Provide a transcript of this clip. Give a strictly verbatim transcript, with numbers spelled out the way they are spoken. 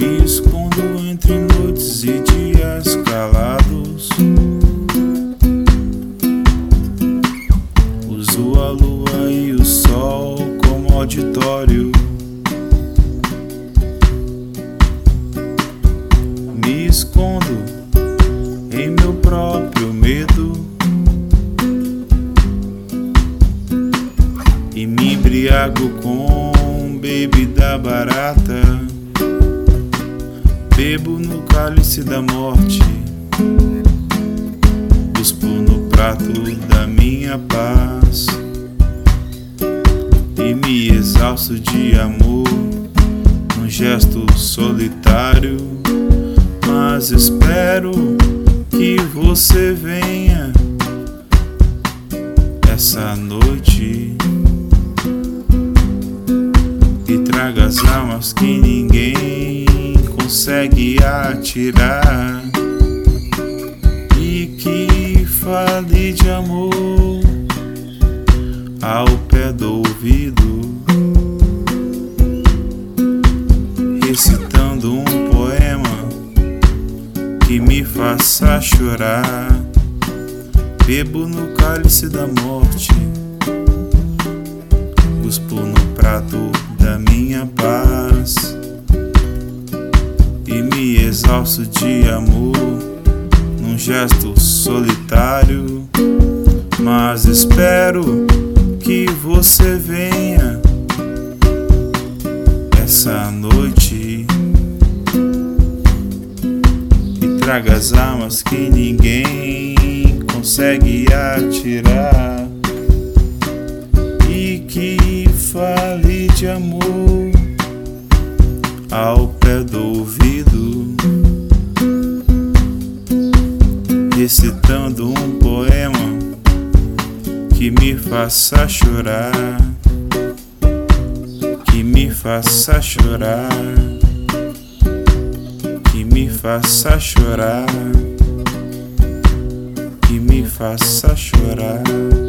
Me escondo entre noites e dias calados. Uso a lua e o sol como auditório. Me escondo em meu próprio medo e me embriago com bebida barata. Bebo no cálice da morte, cuspo no prato da minha paz e me exausto de amor num gesto solitário. Mas espero que você venha essa noite e traga as almas que ninguém consegue atirar, e que fale de amor ao pé do ouvido, recitando um poema que me faça chorar. Bebo no cálice da morte, cuspo no prato da minha paz e me exausto de amor num gesto solitário. Mas espero que você venha essa noite e traga as almas que ninguém consegue atirar, e que fale de amor ao pé do ouvido, recitando um poema que me faça chorar, que me faça chorar, que me faça chorar, que me faça chorar.